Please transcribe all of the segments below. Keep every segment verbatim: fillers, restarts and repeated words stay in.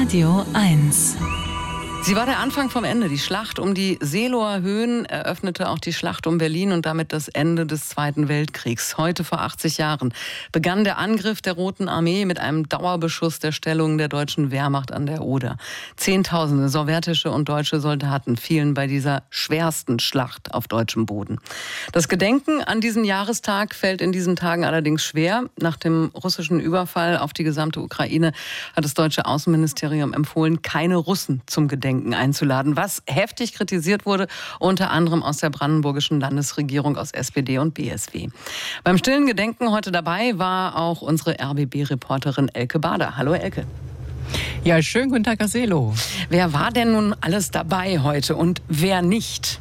Radio eins. Sie war der Anfang vom Ende. Die Schlacht um die Seeloer Höhen eröffnete auch die Schlacht um Berlin und damit das Ende des Zweiten Weltkriegs. Heute vor achtzig Jahren begann der Angriff der Roten Armee mit einem Dauerbeschuss der Stellungen der deutschen Wehrmacht an der Oder. Zehntausende sowjetische und deutsche Soldaten fielen bei dieser schwersten Schlacht auf deutschem Boden. Das Gedenken an diesen Jahrestag fällt in diesen Tagen allerdings schwer. Nach dem russischen Überfall auf die gesamte Ukraine hat das deutsche Außenministerium empfohlen, keine Russen zum Gedenken einzuladen, was heftig kritisiert wurde, unter anderem aus der brandenburgischen Landesregierung, aus S P D und B S W. Beim stillen Gedenken heute dabei war auch unsere R B B-Reporterin Elke Bader. Hallo Elke. Ja, schönen guten Tag, Herr Selo. Wer war denn nun alles dabei heute und wer nicht?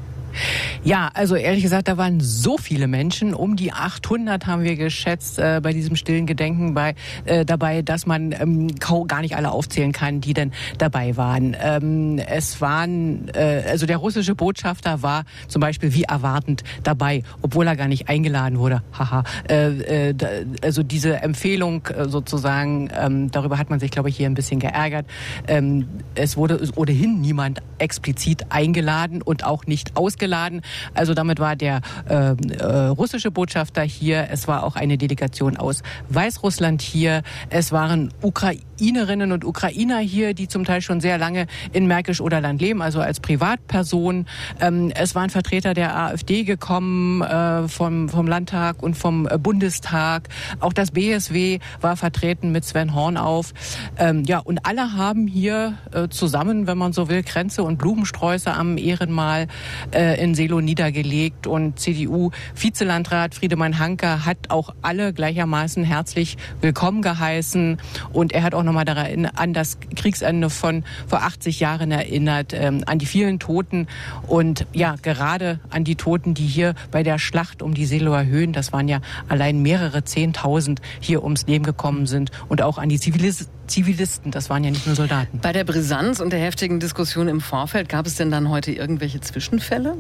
Ja, also ehrlich gesagt, da waren so viele Menschen, um die achthundert haben wir geschätzt äh, bei diesem stillen Gedenken bei, äh, dabei, dass man ähm, kaum, gar nicht alle aufzählen kann, die denn dabei waren. Ähm, es waren, äh, also der russische Botschafter war zum Beispiel wie erwartend dabei, obwohl er gar nicht eingeladen wurde. Haha. Äh, äh, also diese Empfehlung äh, sozusagen, ähm, darüber hat man sich, glaube ich, hier ein bisschen geärgert. Ähm, es wurde ohnehin niemand explizit eingeladen und auch nicht ausgeladen. Also damit war der äh, äh, russische Botschafter hier. Es war auch eine Delegation aus Weißrussland hier. Es waren Ukrainerinnen und Ukrainer hier, die zum Teil schon sehr lange in Märkisch-Oderland leben, also als Privatperson. Ähm, es waren Vertreter der AfD gekommen, äh, vom, vom Landtag und vom äh, Bundestag. Auch das B S W war vertreten mit Sven Hornauf. Ähm, ja, und alle haben hier äh, zusammen, wenn man so will, Kränze und Blumensträuße am Ehrenmal äh, in Seelow niedergelegt, und C D U-Vizelandrat Friedemann Hanke hat auch alle gleichermaßen herzlich willkommen geheißen, und er hat auch nochmal daran an das Kriegsende von vor achtzig Jahren erinnert, ähm, an die vielen Toten und ja, gerade an die Toten, die hier bei der Schlacht um die Seelower Höhen, das waren ja allein mehrere Zehntausend, hier ums Leben gekommen sind, und auch an die Zivilisten. Zivilisten, das waren ja nicht nur Soldaten. Bei der Brisanz und der heftigen Diskussion im Vorfeld, gab es denn dann heute irgendwelche Zwischenfälle?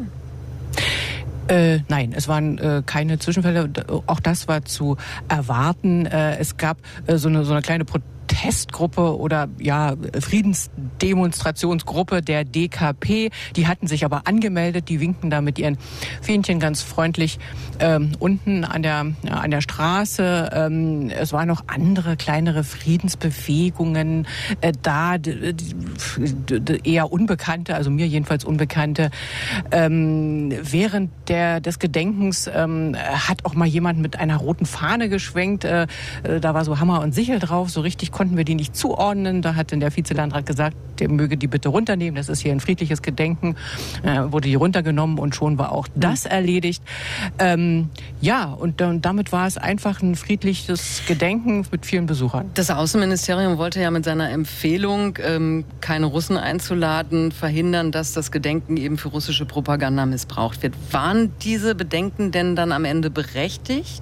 Äh, nein, es waren äh, keine Zwischenfälle. Auch das war zu erwarten. Äh, es gab äh, so eine so eine kleine Protestgruppe oder ja Friedensdemonstrationsgruppe der D K P. Die hatten sich aber angemeldet. Die winken da mit ihren Fähnchen ganz freundlich ähm, unten an der ja, an der Straße. Ähm, es waren noch andere kleinere Friedensbewegungen äh, da, d- d- d- eher unbekannte, also mir jedenfalls unbekannte. Ähm, während der des Gedenkens ähm, hat auch mal jemand mit einer roten Fahne geschwenkt. Äh, äh, da war so Hammer und Sichel drauf. So richtig konnten wir die nicht zuordnen. Da hat dann der Vizelandrat gesagt, der möge die bitte runternehmen. Das ist hier ein friedliches Gedenken. Äh, wurde die runtergenommen und schon war auch das erledigt. Ähm, ja, und, und damit war es einfach ein friedliches Gedenken mit vielen Besuchern. Das Außenministerium wollte ja mit seiner Empfehlung, ähm, keine Russen einzuladen, verhindern, dass das Gedenken eben für russische Propaganda missbraucht wird. Waren diese Bedenken denn dann am Ende berechtigt?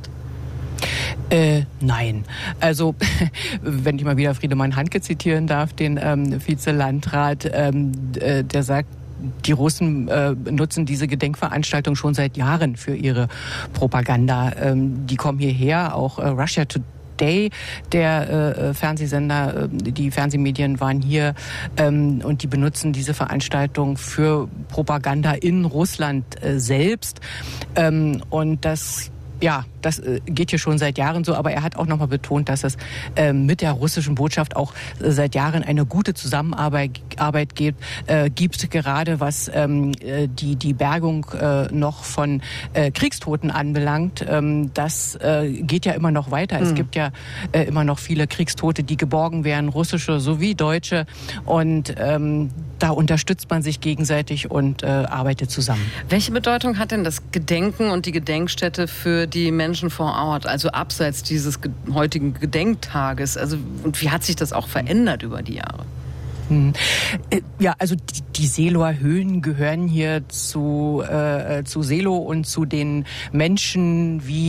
Äh, nein. Also, wenn ich mal wieder Friedemann Hanke zitieren darf, den ähm, Vizelandrat, ähm, äh, der sagt, die Russen äh, nutzen diese Gedenkveranstaltung schon seit Jahren für ihre Propaganda. Ähm, die kommen hierher, auch äh, Russia Today. Day, der äh, Fernsehsender, äh, die Fernsehmedien waren hier ähm, und die benutzen diese Veranstaltung für Propaganda in Russland äh, selbst. Ähm, und das Ja, das äh, geht hier schon seit Jahren so, aber er hat auch nochmal betont, dass es äh, mit der russischen Botschaft auch äh, seit Jahren eine gute Zusammenarbeit Arbeit gibt, äh, gibt gerade was ähm, die, die Bergung äh, noch von äh, Kriegstoten anbelangt. Ähm, das äh, geht ja immer noch weiter. Mhm. Es gibt ja äh, immer noch viele Kriegstote, die geborgen werden, russische sowie deutsche, und ähm, da unterstützt man sich gegenseitig und äh, arbeitet zusammen. Welche Bedeutung hat denn das Gedenken und die Gedenkstätte für die Menschen vor Ort, also abseits dieses ge- heutigen Gedenktages? Also, und wie hat sich das auch verändert über die Jahre? Hm. Ja, also die, die Seelower Höhen gehören hier zu, äh, zu Seelow und zu den Menschen wie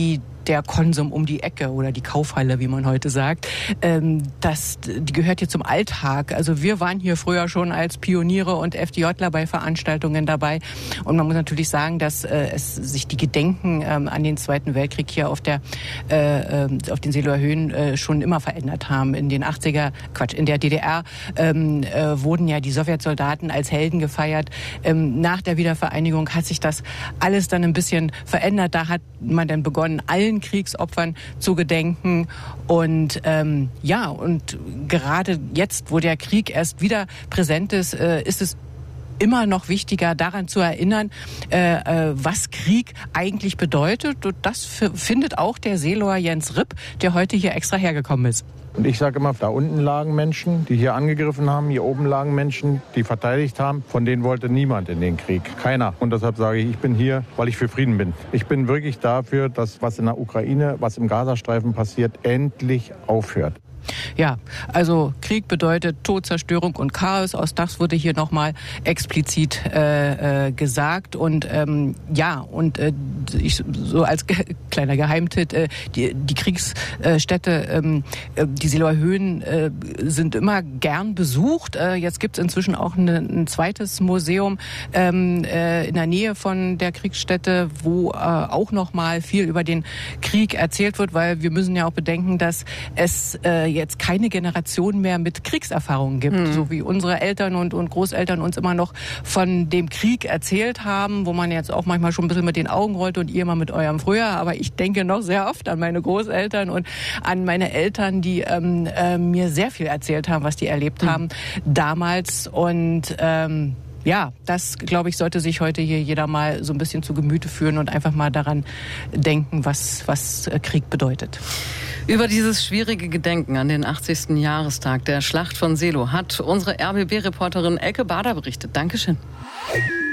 der Konsum um die Ecke oder die Kaufhalle, wie man heute sagt, ähm, das, die gehört hier zum Alltag. Also wir waren hier früher schon als Pioniere und FDJler bei Veranstaltungen dabei. Und man muss natürlich sagen, dass äh, es sich die Gedenken ähm, an den Zweiten Weltkrieg hier auf der äh, auf den Seeloer Höhen äh, schon immer verändert haben. In den achtziger, Quatsch, in der D D R ähm, äh, wurden ja die Sowjetsoldaten als Helden gefeiert. Ähm, nach der Wiedervereinigung hat sich das alles dann ein bisschen verändert. Da hat man dann begonnen, allen Kriegsopfern zu gedenken. Und ähm, ja, und gerade jetzt, wo der Krieg erst wieder präsent ist, äh, ist es immer noch wichtiger, daran zu erinnern, äh, äh, was Krieg eigentlich bedeutet. Und das f- findet auch der Seeloer Jens Ripp, der heute hier extra hergekommen ist. Und ich sage immer, da unten lagen Menschen, die hier angegriffen haben, hier oben lagen Menschen, die verteidigt haben. Von denen wollte niemand in den Krieg. Keiner. Und deshalb sage ich, ich bin hier, weil ich für Frieden bin. Ich bin wirklich dafür, dass was in der Ukraine, was im Gazastreifen passiert, endlich aufhört. Ja, also Krieg bedeutet Tod, Zerstörung und Chaos. Auch das wurde hier nochmal explizit äh, äh, gesagt. Und ähm, ja, und äh, ich so als ge- kleiner Geheimtipp, äh, die, die Kriegsstätte, ähm, die Seeloer Höhen äh, sind immer gern besucht. Äh, jetzt gibt es inzwischen auch eine, ein zweites Museum ähm, äh, in der Nähe von der Kriegsstätte, wo äh, auch nochmal viel über den Krieg erzählt wird, weil wir müssen ja auch bedenken, dass es äh, jetzt keine Generation mehr mit Kriegserfahrungen gibt, mhm. so wie unsere Eltern und, und Großeltern uns immer noch von dem Krieg erzählt haben, wo man jetzt auch manchmal schon ein bisschen mit den Augen rollt und ihr mal mit eurem früher, aber ich denke noch sehr oft an meine Großeltern und an meine Eltern, die ähm, äh, mir sehr viel erzählt haben, was die erlebt mhm. haben damals und ähm, ja, das, glaube ich, sollte sich heute hier jeder mal so ein bisschen zu Gemüte führen und einfach mal daran denken, was, was Krieg bedeutet. Über dieses schwierige Gedenken an den achtzigsten Jahrestag der Schlacht von Seelow hat unsere R B B-Reporterin Elke Bader berichtet. Dankeschön.